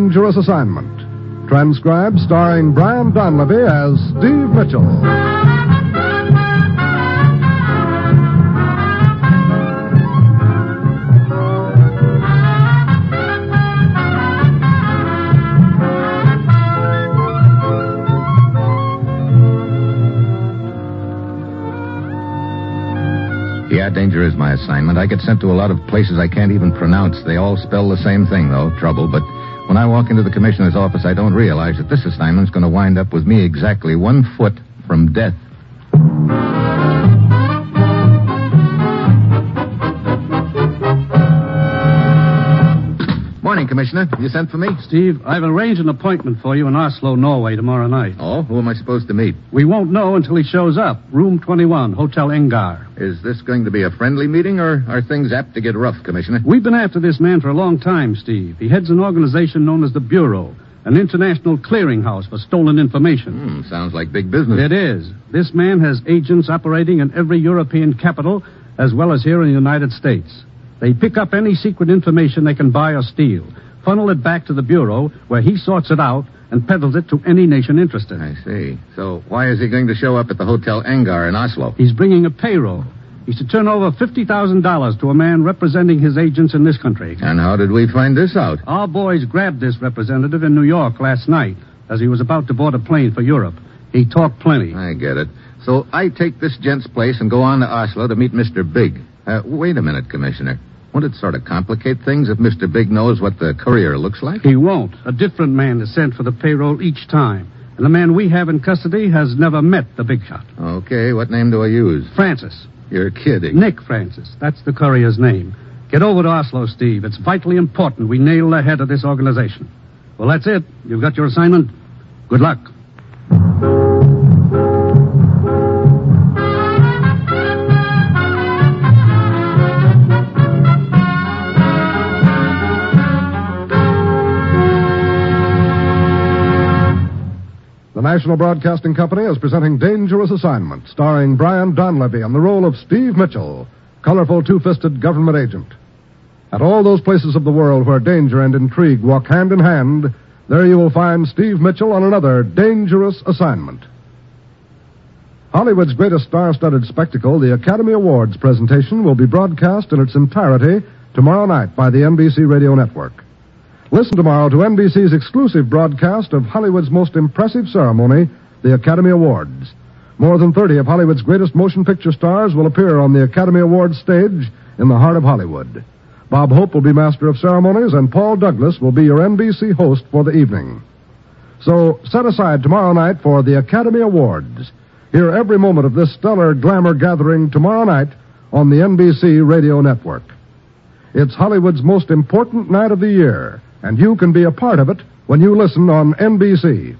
Dangerous Assignment. Transcribed starring Brian Donlevy as Steve Mitchell. Yeah, danger is my assignment. I get sent to a lot of places I can't even pronounce. They all spell the same thing, though, trouble. But when I walk into the commissioner's office, I don't realize that this assignment's going to wind up with me exactly 1 foot from death. Morning, Commissioner. You sent for me? Steve, I've arranged an appointment for you in Oslo, Norway, tomorrow night. Oh, who am I supposed to meet? We won't know until he shows up. Room 21, Hotel Engar. Is this going to be a friendly meeting, or are things apt to get rough, Commissioner? We've been after this man for a long time, Steve. He heads an organization known as the Bureau, an international clearinghouse for stolen information. Sounds like big business. It is. This man has agents operating in every European capital, as well as here in the United States. They pick up any secret information they can buy or steal, funnel it back to the Bureau, where he sorts it out and peddles it to any nation interested. I see. So why is he going to show up at the Hotel Engar in Oslo? He's bringing a payroll. He's to turn over $50,000 to a man representing his agents in this country. And how did we find this out? Our boys grabbed this representative in New York last night as he was about to board a plane for Europe. He talked plenty. I get it. So I take this gent's place and go on to Oslo to meet Mr. Big. Wait a minute, Commissioner. Won't it sort of complicate things if Mr. Big knows what the courier looks like? He won't. A different man is sent for the payroll each time. And the man we have in custody has never met the big shot. Okay, what name do I use? Francis. You're kidding. Nick Francis. That's the courier's name. Get over to Oslo, Steve. It's vitally important we nail the head of this organization. Well, that's it. You've got your assignment. Good luck. The National Broadcasting Company is presenting Dangerous Assignment, starring Brian Donlevy in the role of Steve Mitchell, colorful two-fisted government agent. At all those places of the world where danger and intrigue walk hand in hand, there you will find Steve Mitchell on another Dangerous Assignment. Hollywood's greatest star-studded spectacle, the Academy Awards presentation, will be broadcast in its entirety tomorrow night by the NBC Radio Network. Listen tomorrow to NBC's exclusive broadcast of Hollywood's most impressive ceremony, the Academy Awards. More than 30 of Hollywood's greatest motion picture stars will appear on the Academy Awards stage in the heart of Hollywood. Bob Hope will be master of ceremonies, and Paul Douglas will be your NBC host for the evening. So set aside tomorrow night for the Academy Awards. Hear every moment of this stellar glamour gathering tomorrow night on the NBC Radio Network. It's Hollywood's most important night of the year, and you can be a part of it when you listen on NBC.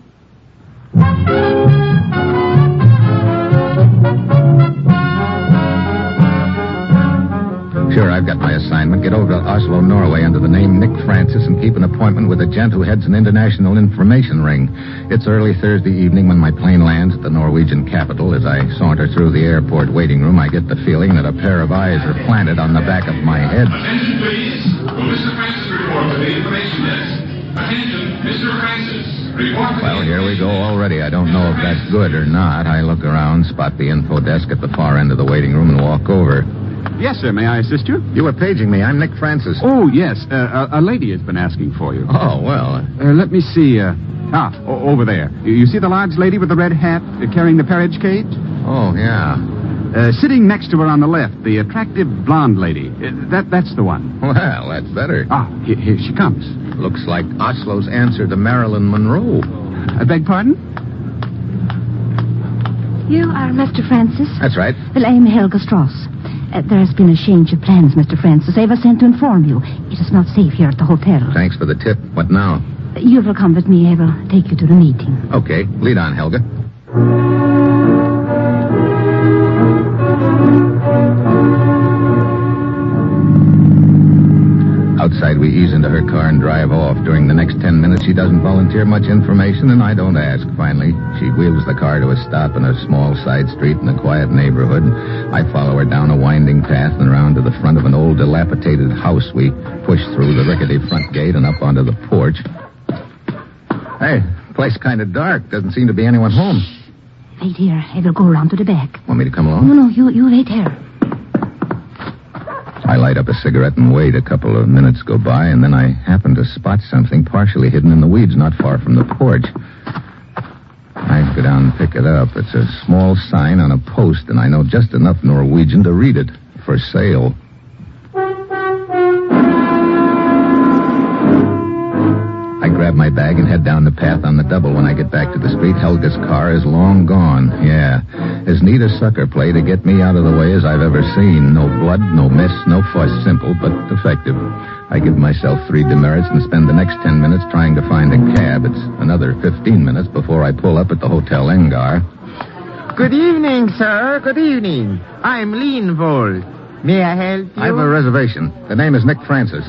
Sure, I've got my assignment. Get over to Oslo, Norway under the name Nick Francis and keep an appointment with a gent who heads an international information ring. It's early Thursday evening when my plane lands at the Norwegian capital. As I saunter through the airport waiting room, I get the feeling that a pair of eyes are planted on the back of my head. Attention, please. Will Mr. Francis report to the information desk? Attention, Mr. Francis. Report to Well, here we go already. I don't know if that's good or not. I look around, spot the info desk at the far end of the waiting room, and walk over. Yes, sir. May I assist you? You were paging me. I'm Nick Francis. Oh, yes. A lady has been asking for you. Oh, well. Let me see. Over there. You see the large lady with the red hat carrying the parage cage? Oh, yeah. Sitting next to her on the left, the attractive blonde lady. That's the one. Well, that's better. Here she comes. Looks like Oslo's answer to Marilyn Monroe. I beg pardon? You are Mr. Francis? That's right. Well, I'm Helga Strauss. There has been a change of plans, Mr. Francis. I was sent to inform you. It is not safe here at the hotel. Thanks for the tip. What now? You will come with me. I will take you to the meeting. Okay. Lead on, Helga. Outside, we ease into her car and drive off. During the next 10 minutes, she doesn't volunteer much information, and I don't ask. Finally, she wheels the car to a stop in a small side street in a quiet neighborhood. I follow her down a winding path and around to the front of an old, dilapidated house. We push through the rickety front gate and up onto the porch. Hey, place kind of dark. Doesn't seem to be anyone home. Wait here. I will go around to the back. Want me to come along? No, you wait here. I light up a cigarette and wait. A couple of minutes go by, and then I happen to spot something partially hidden in the weeds not far from the porch. I go down and pick it up. It's a small sign on a post, and I know just enough Norwegian to read it. For sale. I grab my bag and head down the path on the double. When I get back to the street, Helga's car is long gone. Yeah, as neat a sucker play to get me out of the way as I've ever seen. No blood, no mess, no fuss. Simple, but effective. I give myself 3 demerits and spend the next 10 minutes trying to find a cab. It's another 15 minutes before I pull up at the Hotel Engar. Good evening, sir. Good evening. I'm Leenvold. May I help you? I have a reservation. The name is Nick Francis.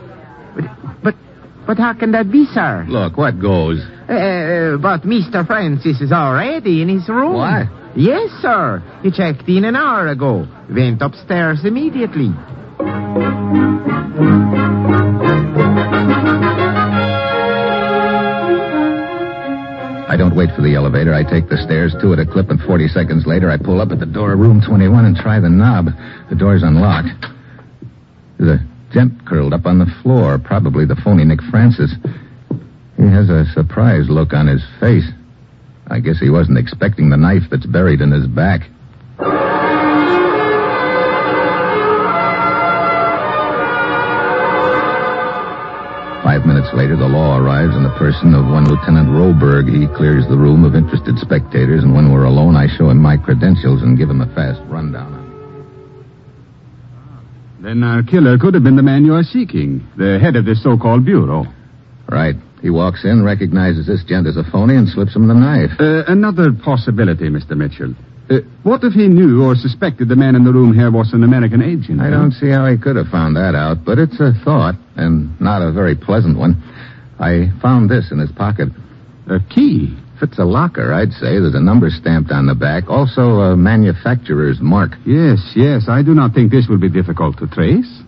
But how can that be, sir? Look, what goes? But Mr. Francis is already in his room. What? Yes, sir. He checked in an hour ago. Went upstairs immediately. I don't wait for the elevator. I take the stairs, 2 at a clip, and 40 seconds later I pull up at the door of room 21 and try the knob. The door's unlocked. There's a gent curled up on the floor, probably the phony Nick Francis. He has a surprised look on his face. I guess he wasn't expecting the knife that's buried in his back. 5 minutes later, the law arrives in the person of one Lieutenant Roberg. He clears the room of interested spectators, and when we're alone, I show him my credentials and give him a fast rundown. Then our killer could have been the man you are seeking, the head of this so-called bureau. Right. He walks in, recognizes this gent as a phony, and slips him the knife. Another possibility, Mr. Mitchell. What if he knew or suspected the man in the room here was an American agent? I don't see how he could have found that out, but it's a thought, and not a very pleasant one. I found this in his pocket. A key? Fits a locker, I'd say. There's a number stamped on the back. Also a manufacturer's mark. Yes. I do not think this will be difficult to trace.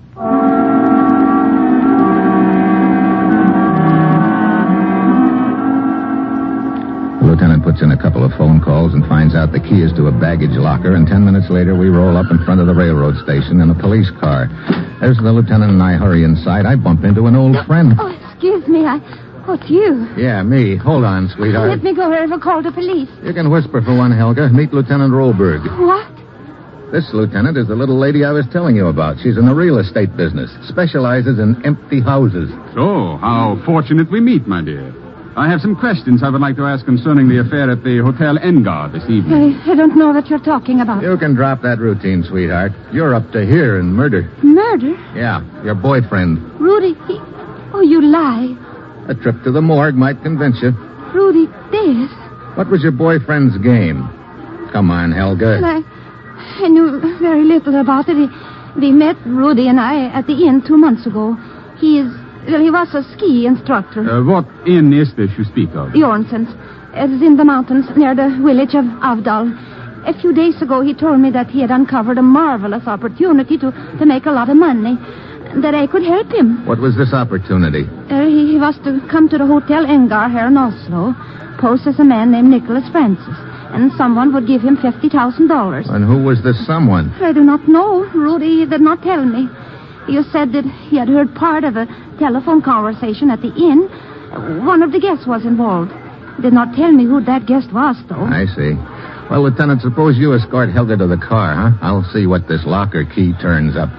The lieutenant puts in a couple of phone calls and finds out the key is to a baggage locker, and 10 minutes later we roll up in front of the railroad station in a police car. As the lieutenant and I hurry inside, I bump into an old friend. Oh, excuse me. It's you. Yeah, me. Hold on, sweetheart. Let me go wherever call the police. You can whisper for one, Helga. Meet Lieutenant Roberg. What? This lieutenant is the little lady I was telling you about. She's in the real estate business. Specializes in empty houses. So, how fortunate we meet, my dear. I have some questions I would like to ask concerning the affair at the Hotel Engar this evening. I don't know what you're talking about. You can drop that routine, sweetheart. You're up to here in murder. Murder? Yeah, your boyfriend. Rudy, Oh, you lie. A trip to the morgue might convince you. Rudy dead? What was your boyfriend's game? Come on, Helga. Well, I knew very little about it. We met, Rudy and I, at the inn 2 months ago. He was a ski instructor. What inn is this you speak of? Jornsens. It's in the mountains near the village of Avdal. A few days ago, he told me that he had uncovered a marvelous opportunity to make a lot of money, that I could help him. What was this opportunity? He was to come to the Hotel Engar here in Oslo, pose as a man named Nicholas Francis, and someone would give him $50,000. And who was this someone? I do not know. Rudy did not tell me. You said that he had heard part of a telephone conversation at the inn. One of the guests was involved. Did not tell me who that guest was, though. I see. Well, Lieutenant, suppose you escort Helga to the car, huh? I'll see what this locker key turns up.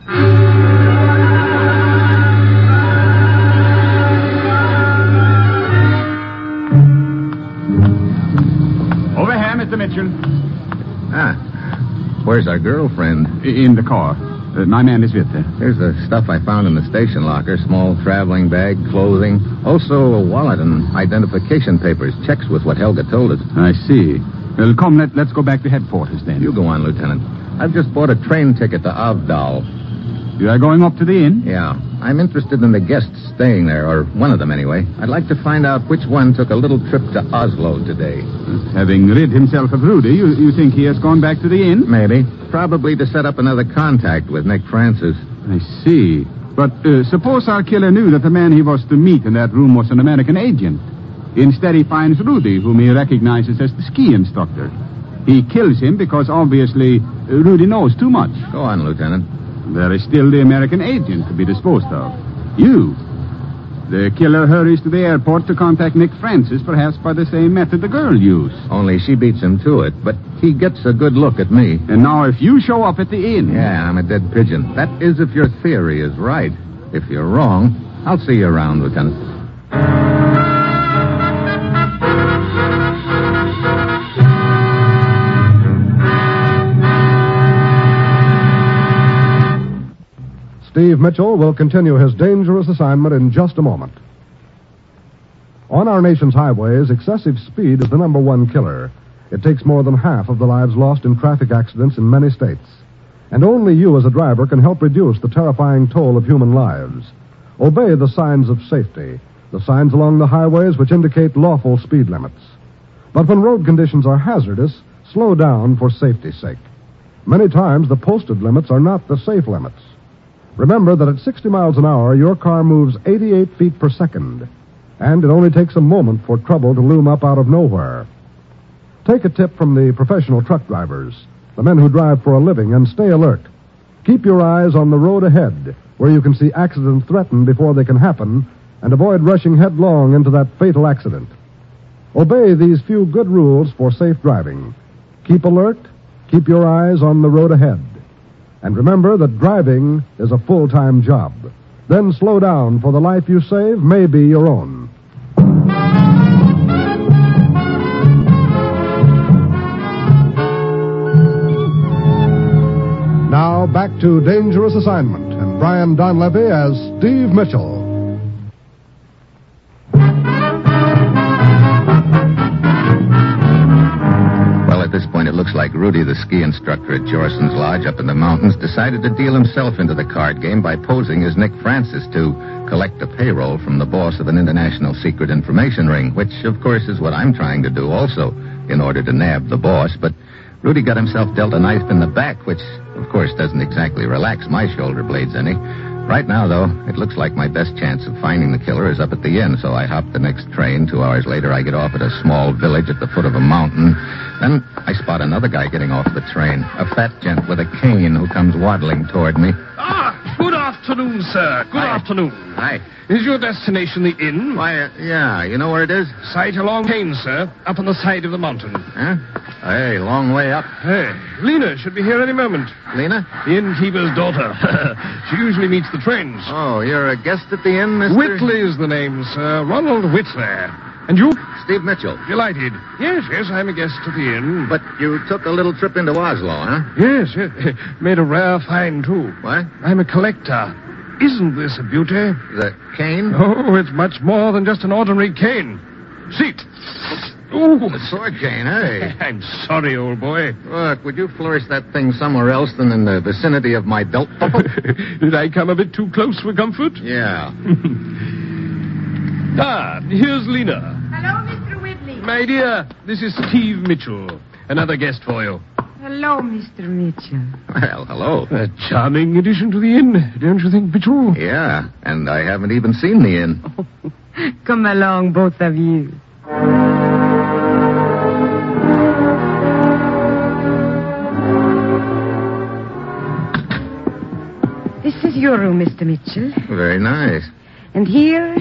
Over here, Mr. Mitchell. Where's our girlfriend? In the car. My man is with her. Here's the stuff I found in the station locker. Small traveling bag, clothing. Also a wallet and identification papers. Checks with what Helga told us. I see. Well, come, let's go back to headquarters then. You go on, Lieutenant. I've just bought a train ticket to Avdal. You are going up to the inn? Yeah. I'm interested in the guests staying there, or one of them anyway. I'd like to find out which one took a little trip to Oslo today. Having rid himself of Rudy, you think he has gone back to the inn? Maybe. Probably to set up another contact with Nick Francis. I see. But suppose our killer knew that the man he was to meet in that room was an American agent. Instead, he finds Rudy, whom he recognizes as the ski instructor. He kills him because, obviously, Rudy knows too much. Go on, Lieutenant. There is still the American agent to be disposed of. You. The killer hurries to the airport to contact Nick Francis, perhaps by the same method the girl used. Only she beats him to it, but he gets a good look at me. And now if you show up at the inn... Yeah, I'm a dead pigeon. That is if your theory is right. If you're wrong, I'll see you around, Lieutenant. Steve Mitchell will continue his dangerous assignment in just a moment. On our nation's highways, excessive speed is the number one killer. It takes more than half of the lives lost in traffic accidents in many states. And only you as a driver can help reduce the terrifying toll of human lives. Obey the signs of safety, the signs along the highways which indicate lawful speed limits. But when road conditions are hazardous, slow down for safety's sake. Many times the posted limits are not the safe limits. Remember that at 60 miles an hour, your car moves 88 feet per second, and it only takes a moment for trouble to loom up out of nowhere. Take a tip from the professional truck drivers, the men who drive for a living, and stay alert. Keep your eyes on the road ahead, where you can see accidents threaten before they can happen, and avoid rushing headlong into that fatal accident. Obey these few good rules for safe driving. Keep alert, keep your eyes on the road ahead. And remember that driving is a full-time job. Then slow down, for the life you save may be your own. Now back to Dangerous Assignment and Brian Donlevy as Steve Mitchell. At this point, it looks like Rudy, the ski instructor at Jorson's Lodge up in the mountains, decided to deal himself into the card game by posing as Nick Francis to collect a payroll from the boss of an international secret information ring, which, of course, is what I'm trying to do also in order to nab the boss. But Rudy got himself dealt a knife in the back, which, of course, doesn't exactly relax my shoulder blades any. Right now, though, it looks like my best chance of finding the killer is up at the inn, so I hop the next train. 2 hours later, I get off at a small village at the foot of a mountain. Then I spot another guy getting off the train, a fat gent with a cane who comes waddling toward me. Good afternoon, sir. Good afternoon. Hi. Is your destination the inn? Why, yeah, you know where it is? Sight along Cane, sir, up on the side of the mountain. Huh? Hey, long way up. Hey, Lena should be here any moment. Lena? The innkeeper's daughter. She usually meets the trains. Oh, you're a guest at the inn, Mr.? Whitley's the name, sir. Ronald Whitley. And you? Steve Mitchell. Delighted. Yes, I'm a guest at the inn. But you took a little trip into Oslo, huh? Yes. Made a rare find, too. What? I'm a collector. Isn't this a beauty? The cane? Oh, it's much more than just an ordinary cane. Seat. Ooh. A sword cane, eh? I'm sorry, old boy. Look, would you flourish that thing somewhere else than in the vicinity of my belt buckle? Did I come a bit too close for comfort? Yeah. Here's Lena. Hello, Mr. Whitley. My dear, this is Steve Mitchell. Another guest for you. Hello, Mr. Mitchell. Well, hello. A charming addition to the inn, don't you think, Mitchell? Yeah, and I haven't even seen the inn. Come along, both of you. This is your room, Mr. Mitchell. Very nice. And here,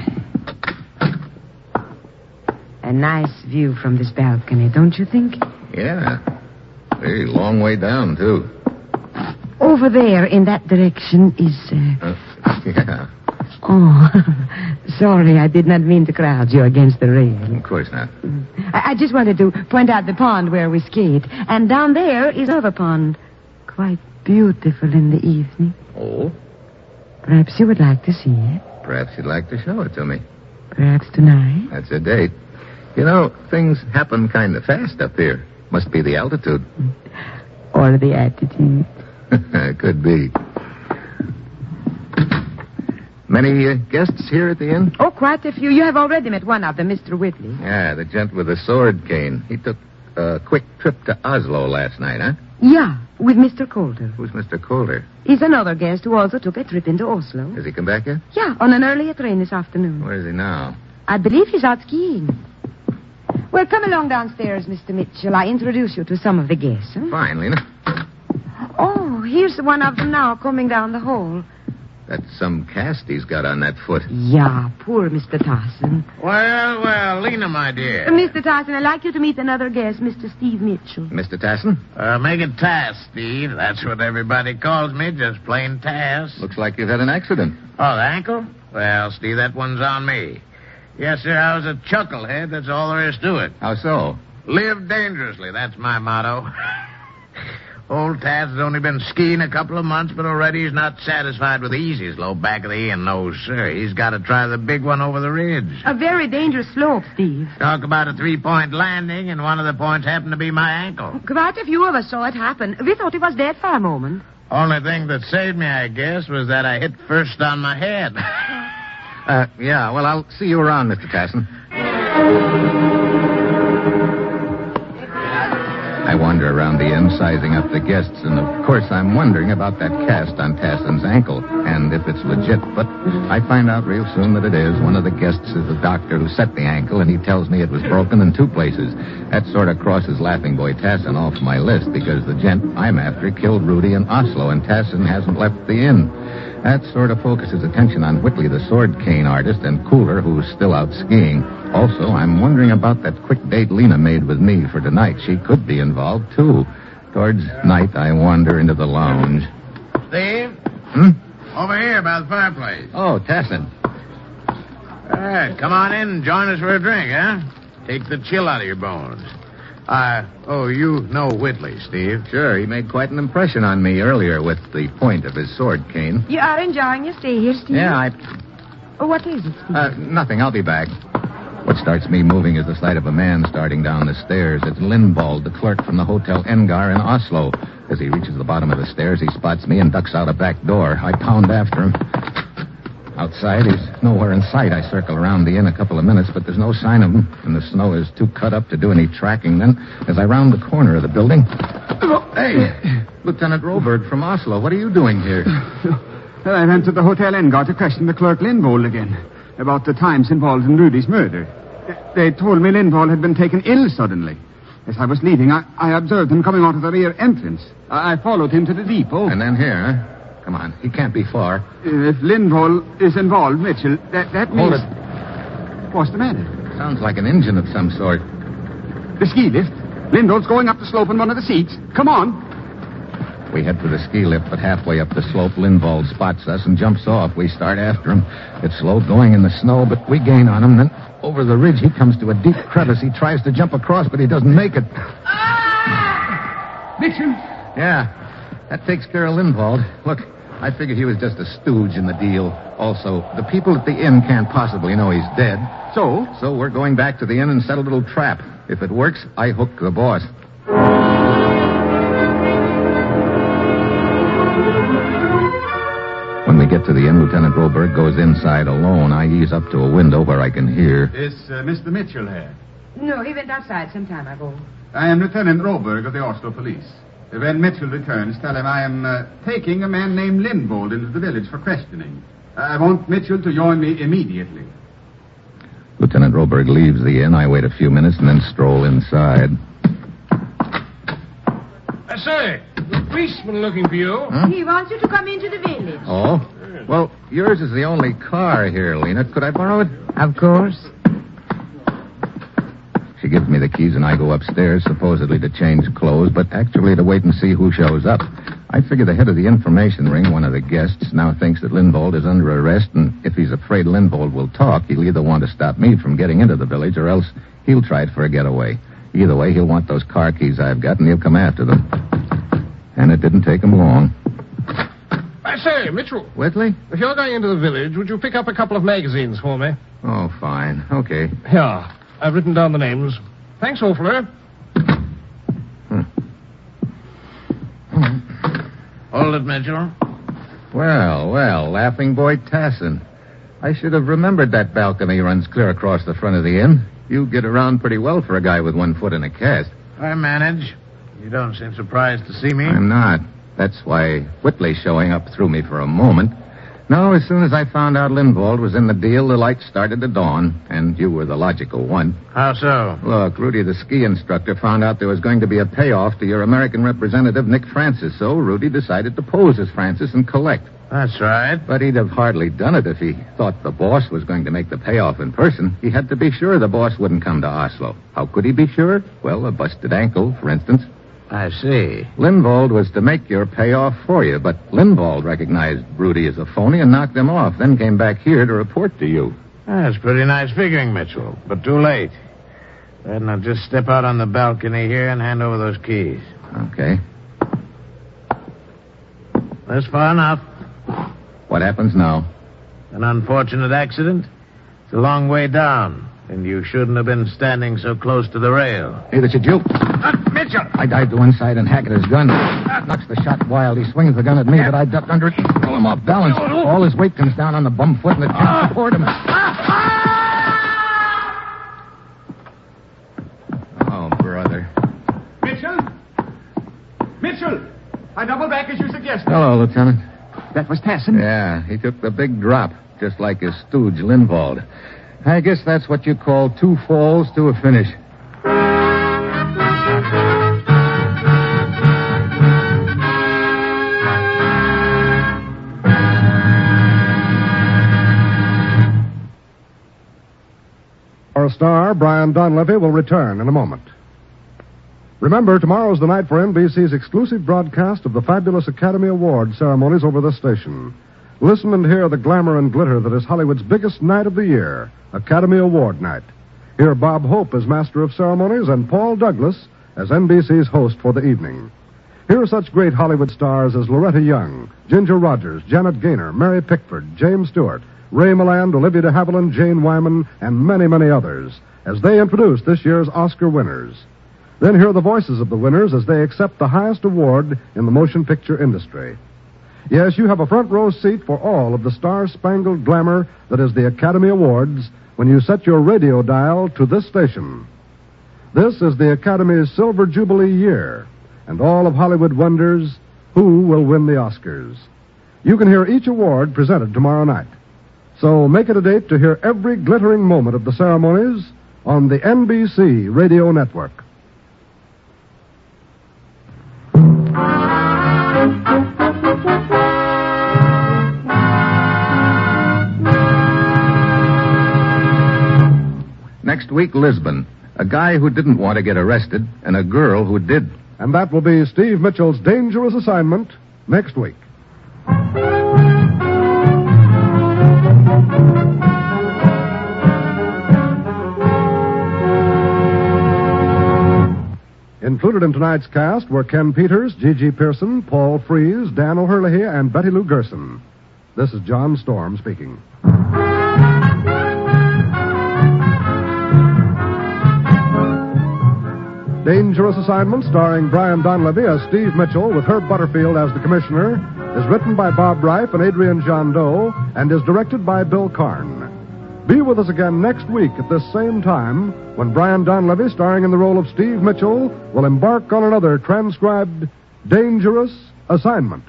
a nice view from this balcony, don't you think? Yeah. Very long way down, too. Over there, in that direction, is... Yeah. Oh, sorry, I did not mean to crowd you against the rail. Of course not. I just wanted to point out the pond where we skate. And down there is another pond. Quite beautiful in the evening. Oh? Perhaps you would like to see it. Perhaps you'd like to show it to me. Perhaps tonight. That's a date. You know, things happen kind of fast up here. Must be the altitude. Or the attitude. Could be. Many guests here at the inn? Oh, quite a few. You have already met one of them, Mr. Whitley. Yeah, the gent with the sword cane. He took a quick trip to Oslo last night, huh? Yeah, with Mr. Calder. Who's Mr. Calder? He's another guest who also took a trip into Oslo. Has he come back yet? Yeah, on an earlier train this afternoon. Where is he now? I believe he's out skiing. Well, come along downstairs, Mr. Mitchell. I introduce you to some of the guests. Huh? Fine, Lena. Oh, here's one of them now coming down the hall. That's some cast he's got on that foot. Yeah, poor Mr. Tarson. Well, Lena, my dear. Mr. Tyson, I'd like you to meet another guest, Mr. Steve Mitchell. Mr. Tasson? Make it Tass, Steve. That's what everybody calls me, just plain Tass. Looks like you've had an accident. Oh, the ankle? Well, Steve, that one's on me. Yes, sir, I was a chucklehead. That's all there is to it. How so? Live dangerously. That's my motto. Old Taz has only been skiing a couple of months, but already he's not satisfied with the easy slope back of the inn. No, sir. He's got to try the big one over the ridge. A very dangerous slope, Steve. Talk about a 3-point landing, and one of the points happened to be my ankle. Quite a few of us saw it happen. We thought he was dead for a moment. Only thing that saved me, I guess, was that I hit first on my head. Yeah, well, I'll see you around, Mr. Tasson. I wander around the inn, sizing up the guests, and of course I'm wondering about that cast on Tasson's ankle, and if it's legit, but I find out real soon that it is. One of the guests is the doctor who set the ankle, and he tells me it was broken in 2 places. That sort of crosses Laughing Boy Tasson off my list, because the gent I'm after killed Rudy in Oslo, and Tasson hasn't left the inn. That sort of focuses attention on Whitley, the sword cane artist, and Cooler, who's still out skiing. Also, I'm wondering about that quick date Lena made with me for tonight. She could be involved, too. Towards night, I wander into the lounge. Steve? Over here by the fireplace. Oh, Tasson. All right, come on in and join us for a drink, huh? Take the chill out of your bones. You know Whitley, Steve. Sure, he made quite an impression on me earlier with the point of his sword cane. You are enjoying your stay here, Steve? Yeah, What is it, Steve? Nothing. I'll be back. What starts me moving is the sight of a man starting down the stairs. It's Lindbald, the clerk from the Hotel Engar in Oslo. As he reaches the bottom of the stairs, he spots me and ducks out a back door. I pound after him. Outside, he's nowhere in sight. I circle around the inn a couple of minutes, but there's no sign of him, and the snow is too cut up to do any tracking. Then, as I round the corner of the building... Hey, Lieutenant Roberg from Oslo, what are you doing here? Well, I went to the Hotel Engar to question the clerk Lindvold again about the times involved in Rudy's murder. They told me Lindvold had been taken ill suddenly. As I was leaving, I observed him coming out of the rear entrance. I followed him to the depot. And then here, huh? Come on, he can't be far. If Lindvold is involved, Mitchell, that means... Hold it. What's the matter? Sounds like an engine of some sort. The ski lift. Lindvold's going up the slope in one of the seats. Come on. We head for the ski lift, but halfway up the slope, Lindvold spots us and jumps off. We start after him. It's slow going in the snow, but we gain on him. Then over the ridge, he comes to a deep crevice. He tries to jump across, but he doesn't make it. Ah! Mitchell! Yeah, that takes care of Lindvold. Look, I figured he was just a stooge in the deal. Also, the people at the inn can't possibly know he's dead. So we're going back to the inn and set a little trap. If it works, I hook the boss. When we get to the inn, Lieutenant Roberg goes inside alone. I ease up to a window where I can hear. Is Mr. Mitchell here? No, he went outside some time ago. I am Lieutenant Roberg of the Oslo Police. When Mitchell returns, tell him I am taking a man named Lindvold into the village for questioning. I want Mitchell to join me immediately. Lieutenant Roberg leaves the inn. I wait a few minutes and then stroll inside. I say, the policeman looking for you. Huh? He wants you to come into the village. Oh? Well, yours is the only car here, Lena. Could I borrow it? Of course. She gives me the keys and I go upstairs, supposedly to change clothes, but actually to wait and see who shows up. I figure the head of the information ring, one of the guests, now thinks that Lindvold is under arrest, and if he's afraid Lindvold will talk, he'll either want to stop me from getting into the village, or else he'll try it for a getaway. Either way, he'll want those car keys I've got, and he'll come after them. And it didn't take him long. I say, Mitchell. Whitley? If you're going into the village, would you pick up a couple of magazines for me? Oh, fine. Okay. Here. I've written down the names. Thanks awfully. Hold it, Mitchell. Well, Laughing Boy Tasson. I should have remembered that balcony runs clear across the front of the inn. You get around pretty well for a guy with 1 foot in a cast. I manage. You don't seem surprised to see me. I'm not. That's why Whitley showing up threw me for a moment. No, as soon as I found out Lindvald was in the deal, the lights started to dawn, and you were the logical one. How so? Look, Rudy, the ski instructor, found out there was going to be a payoff to your American representative, Nick Francis, so Rudy decided to pose as Francis and collect. That's right. But he'd have hardly done it if he thought the boss was going to make the payoff in person. He had to be sure the boss wouldn't come to Oslo. How could he be sure? Well, a busted ankle, for instance. I see. Lindvald was to make your payoff for you, but Lindvald recognized Rudy as a phony and knocked him off, then came back here to report to you. That's pretty nice figuring, Mitchell, but too late. Well, now just step out on the balcony here and hand over those keys. Okay. That's far enough. What happens now? An unfortunate accident. It's a long way down, and you shouldn't have been standing so close to the rail. Hey, that's a joke. Mitchell! I dive to one side and hack at his gun. Knocks the shot wild. He swings the gun at me, but I duck under it, throw him off balance. All his weight comes down on the bum foot, and it can't support him. Oh, brother. Mitchell? Mitchell! I doubled back as you suggested. Hello, Lieutenant. That was Tassin. Yeah, he took the big drop, just like his stooge, Lindvald. I guess that's what you call 2 falls to a finish. Our star, Brian Donlevy, will return in a moment. Remember, tomorrow's the night for NBC's exclusive broadcast of the fabulous Academy Award ceremonies over this station. Listen and hear the glamour and glitter that is Hollywood's biggest night of the year, Academy Award night. Hear Bob Hope as Master of Ceremonies and Paul Douglas as NBC's host for the evening. Hear such great Hollywood stars as Loretta Young, Ginger Rogers, Janet Gaynor, Mary Pickford, James Stewart, Ray Milland, Olivia de Havilland, Jane Wyman, and many, many others as they introduce this year's Oscar winners. Then hear the voices of the winners as they accept the highest award in the motion picture industry. Yes, you have a front row seat for all of the star-spangled glamour that is the Academy Awards when you set your radio dial to this station. This is the Academy's Silver Jubilee year, and all of Hollywood wonders who will win the Oscars. You can hear each award presented tomorrow night. So make it a date to hear every glittering moment of the ceremonies on the NBC Radio Network. Next week, Lisbon. A guy who didn't want to get arrested and a girl who did. And that will be Steve Mitchell's Dangerous Assignment next week. Included in tonight's cast were Ken Peters, Gigi Pearson, Paul Frees, Dan O'Hurley, and Betty Lou Gerson. This is John Storm speaking. Dangerous Assignment, starring Brian Donlevy as Steve Mitchell with Herb Butterfield as the commissioner, is written by Bob Reif and Adrian Jondeau and is directed by Bill Karn. Be with us again next week at this same time when Brian Donlevy, starring in the role of Steve Mitchell, will embark on another transcribed Dangerous Assignment.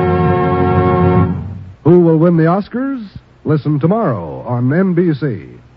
Who will win the Oscars? Listen tomorrow on NBC.